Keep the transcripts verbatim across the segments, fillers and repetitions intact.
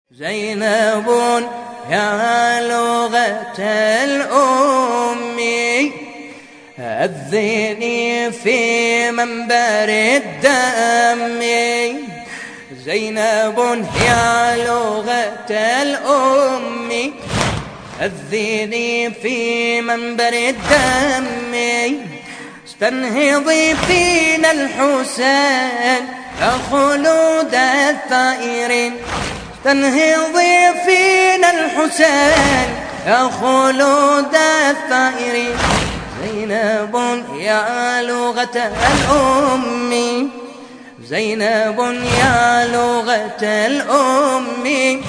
زينب يا لغة الأم أذني في منبر الدم. زينب يا لغة الأم أذني في منبر الدم. استنهضي فينا الحسين يا خلود الثائرين. استنهضي فينا الحسين يا خلود الثائرين. زينب يا لغة الأم زينب يا لغة الأم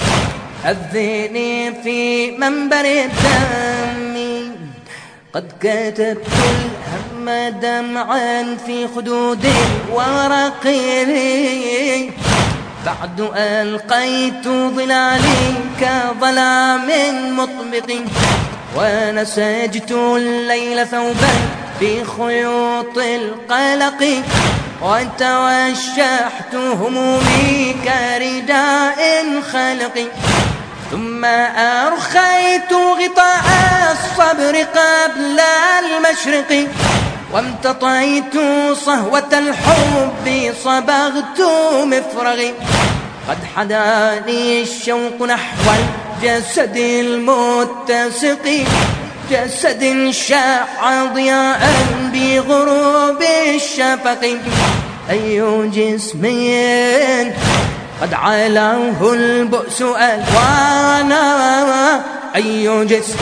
أذني في منبر الدم. قد كتبت الهم دمعا في خدود ورقي بعد ألقيت ظلالي كظلام مطبق ونسجت الليل ثوبا في خيوط القلق وتوشحت همومي كرداء خلق ثم أرخيت غطاء الصبر قبل المشرق وامتطيت صهوة الحب صبغت مفرغي. قد حداني الشوق نحو الجسد المتسق جسد شاع ضياء بغروب الشفق. أي جسم قد علاه البؤس ألوانا. أي جسم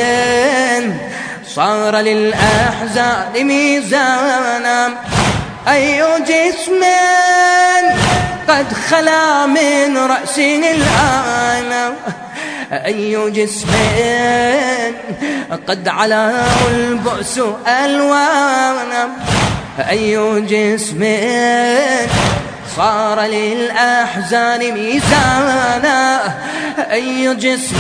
صار للأحزان ميزانا. أي جسم قد خلا من رأسه الآن. أي جسم قد علاه البؤس ألوانا. أي جسم صار للأحزان ميزانا. أي جسم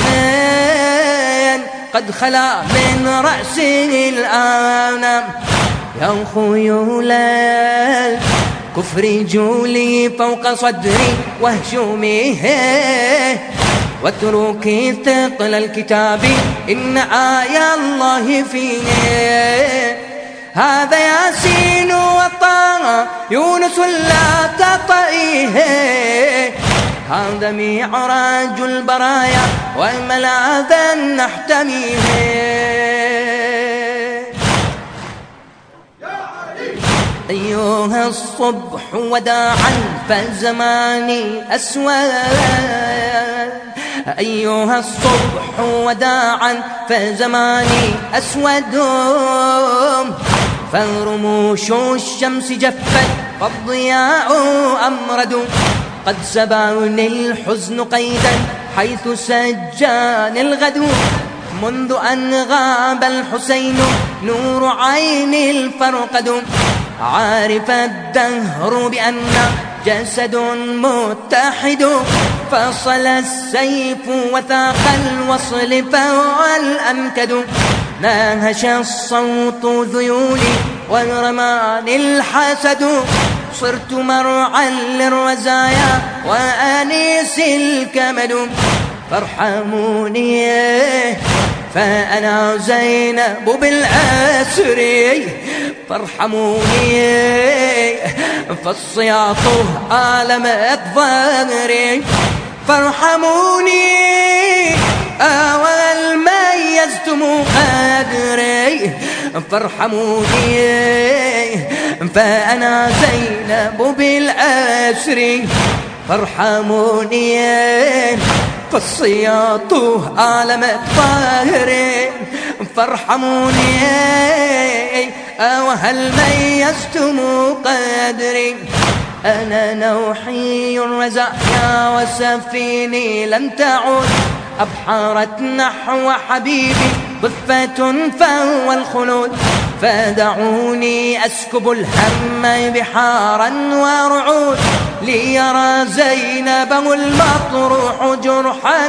قد خلا من رأسه الآن. يا خيول الكفر جولي فوق صدري واهجميه واتركي ثقل الكتاب إن آية الله فيه. هذا ياسين وطه يونس لا تطئيه. هذا معراج البرايا والملاذا نحتميه. أيها الصبح وداعا فزماني أسود. أيها الصبح وداعا فزماني أسود. فرموش الشمس جفت فالضياء أمرد. قد سباني الحزن قيدا حيث سجاني الغد. منذ أن غاب الحسين نور عين الفرقد. عارف الدهر بأن جسد متحد. فصل السيف وثاق الوصل فهو الأمكد. ناهش الصوت ذيولي ورماني الحسد. صرت مرعا للرزايا وأنيس الكمد. فارحموني فأنا زينب بالأسر. فارحموني فالصياط آلمت ظهري. فارحموني أول ميزتم قدري. فارحموني فأنا زينب بالأسر. فارحموني فالصياط آلمت ظهري. فارحموني أوهل ميزتم قدري. أنا نوحي الرزايا وسفيني لن تعود. أبحرت نحو حبيبي ضفة فهو الخلود. فدعوني أسكب الهم بحارا ورعود. ليرى زينب المطروح جرحا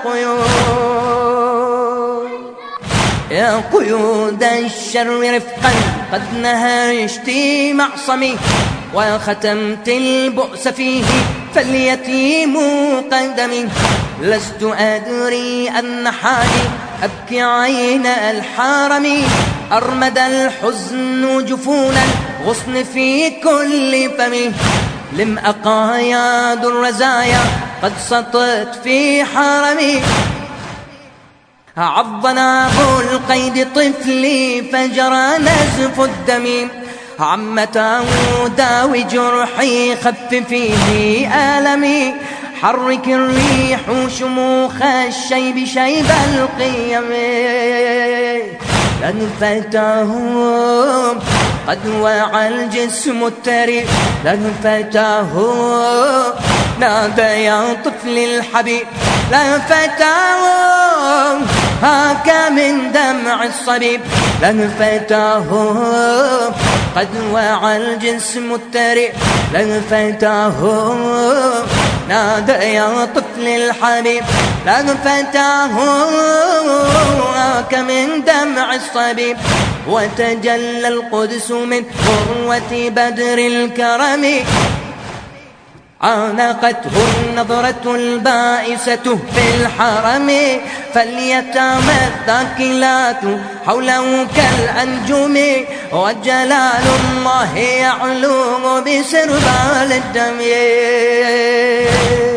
وقيود. يا قيود الشر رفقا قد نهشت معصمي وختمت البؤس فيه فاليتيم قدمي لست أدري أن حالي أبكي عين الحارم أرمد الحزن جفون الغصن في كل فم لم أقاياد الرزايا قد سطت في حرمي عضنا القيد طفلي فجرى نزف الدم عمته داوي جرحي خففيه آلمي حرك الريح شموخ الشيب شيب القيم لن فتاهم قد وعى الجسم التري لن فتاهم نادى يا طفل الحبيب لن فتاهم هاك من دمع الصبيب لن فتاهم قد وعى الجسم التري لن فتاهم نادى يا طفل الحبيب لن فتاهم هاك من دمع الصبيب وتجلى القدس من قروة بدر الكرم عانقته النظرة البائسة في الحرم فاليتامى الثاكلات حوله كالأنجم وجلال الله يعلو بسربال الدم